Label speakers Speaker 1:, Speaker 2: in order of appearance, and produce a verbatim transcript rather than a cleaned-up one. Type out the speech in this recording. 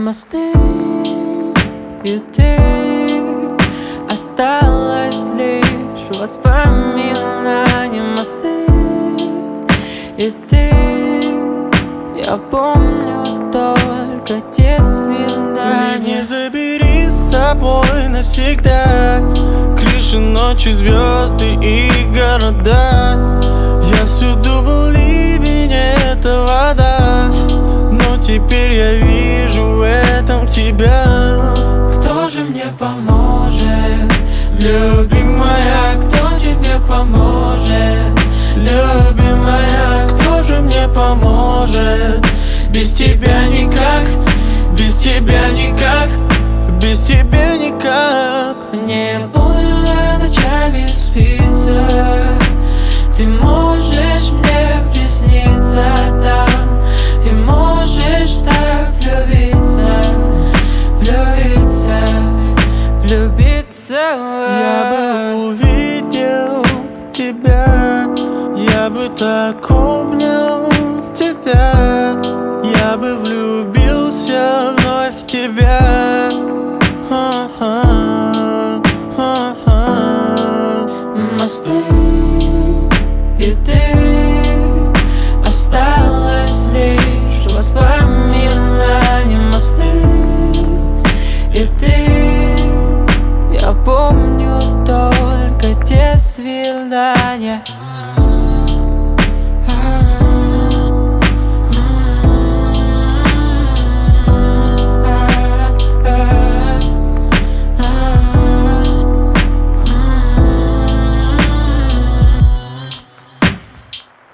Speaker 1: Мосты и ты, осталось лишь воспоминания. Мосты и ты, я помню только те свидания.
Speaker 2: Не забери с собой навсегда крыши, ночи, звезды и города. Я всюду был ливень, это вода, но теперь я вижу в этом тебя.
Speaker 1: Кто же мне поможет, любимая? Кто тебе поможет, любимая?
Speaker 2: Кто же мне поможет? Без тебя никак, без тебя никак, без тебя никак.
Speaker 1: Мне больно ночами спится, ты можешь мне присниться там, ты можешь так влюбиться, влюбиться, влюбиться.
Speaker 2: Я бы увидел тебя, я бы так обнял тебя, я бы влюбился вновь в тебя.
Speaker 1: Мосты и ты, осталось лишь воспоминания. Мосты и ты, я помню только те свидания.